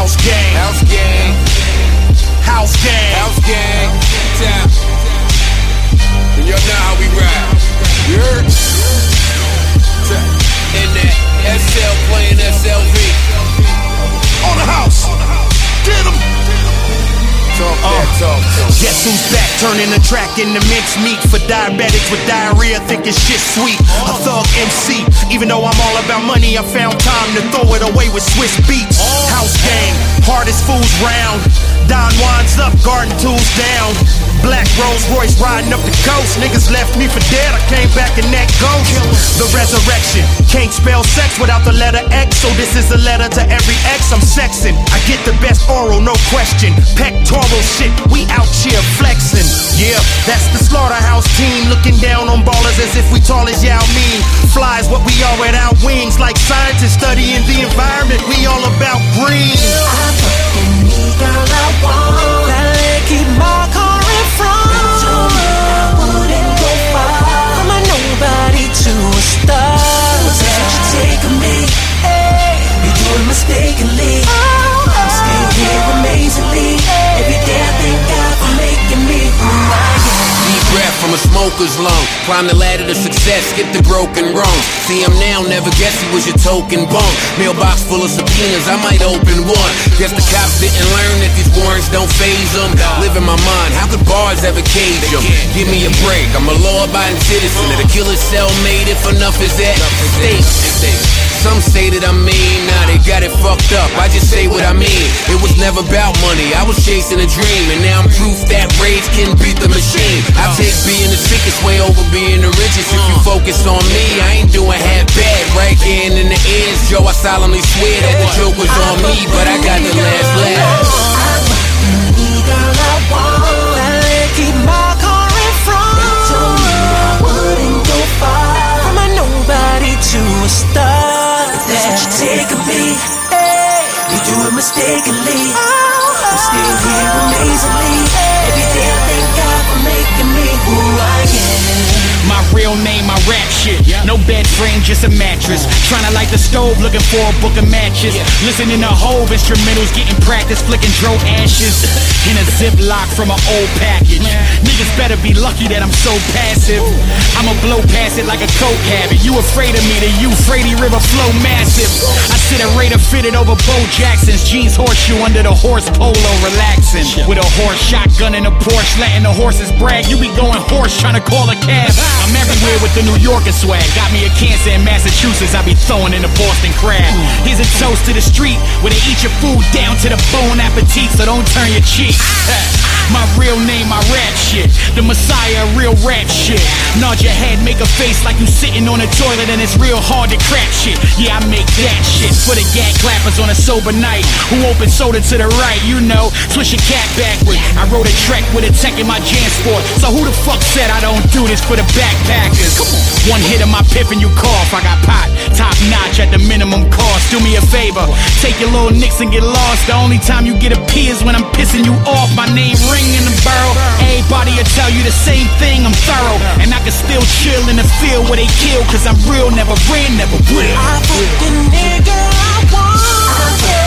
House gang. House gang. House gang. House gang. Tap. And y'all know how we ride. You heard? In that SL playing SLV. On the house. Get 'em. Talk that talk. Guess who's back, turning the track into mincemeat for diabetics with diarrhea, thinking shit sweet. A thug MC, even though I'm all about money, I found time to throw it away with Swiss beats. House gang, hardest fools round. Don winds up, garden tools down. Black Rolls Royce riding up the coast. Niggas left me for dead, I came back and that ghost. The resurrection, can't spell sex without the letter X, so this is a letter to every ex I'm sexing. I get the best oral, no question. Pectoral shit, we out here flexing. Yeah, that's the Slaughterhouse team, looking down on ballers as if we tall as Yao Ming. Flies what we are without wings, like scientists studying the environment. We all about green. I fucking need girl I want. That leg keep my car in front. You told me I wouldn't go far. From a nobody to a star. That's what you take of me. Hey, you do it mistakenly. I'm still here amazingly. Every day I thank God for making me who I am. Deep breath from a smoker's lung. Climb the ladder to success, skip the broken rungs. See him now, never guess he was your token bum. Mailbox full of subpoenas, I might open one. Guess the cops didn't learn that these warrants don't faze them. Live in my mind, how could bars ever cage them? Give me a break, I'm a law-abiding citizen of the killer's cellmate if enough is at stake. Some say that I'm mean, nah, they got it fucked up. I just say what I mean. It was never about money, I was chasing a dream. And now I'm proof that rage can beat the machine. I take being the sickest way over being the richest. If you focus on me, I ain't doing half bad. Right hand in the ears, Joe, I solemnly swear that the joke was on me, but I got the last laugh. I need girl I want. That leg keep my car in front. You told me I wouldn't go far. From a nobody to a star. That's what you take of me. Hey, you do it mistakenly. I'm still here amazingly. Every day I thank God for making me who I am. My real name, my rap shit. No bed frame, just a mattress. Tryna light the stove, looking for a book of matches. Listening to Hove instrumentals, getting practice, flicking dro ashes in a ziplock from an old package. Niggas better be lucky that I'm so passive. I'ma blow past it like a coke habit. You afraid of me, the Euphrates River flow massive. I sit a Raider fitted over Bo Jackson's jeans horseshoe under the horse polo, relaxing with a horse shotgun in a Porsche, letting the horses brag. You be going horse trying to call a cab. I'm everywhere with the New Yorker swag. Got me a cancer in Massachusetts, I be throwing in the Boston crab. Here's a toast to the street where they eat your food down to the bone appetit, so don't turn your cheek. My real name, my rap shit. The Messiah, real rap shit. Nod your head, make a face like you sitting on a toilet and it's real hard to crap shit. Yeah, I make that shit for the gag clappers on a sober night who open soda to the right, you know. Switch your cat backward. I wrote a track with a tech in my JanSport. So who the fuck said I don't do this for the backpackers? One hit of my pip and you cough. I got pot, top notch at the minimum cost. Do me a favor, take your little nicks and get lost. The only time you get a pee is when I'm pissing you off. My name ring in the borough. Everybody will tell you the same thing, I'm thorough. And I can still chill in the field where they kill, cause I'm real, never ran, never will. I fucking nigga I want.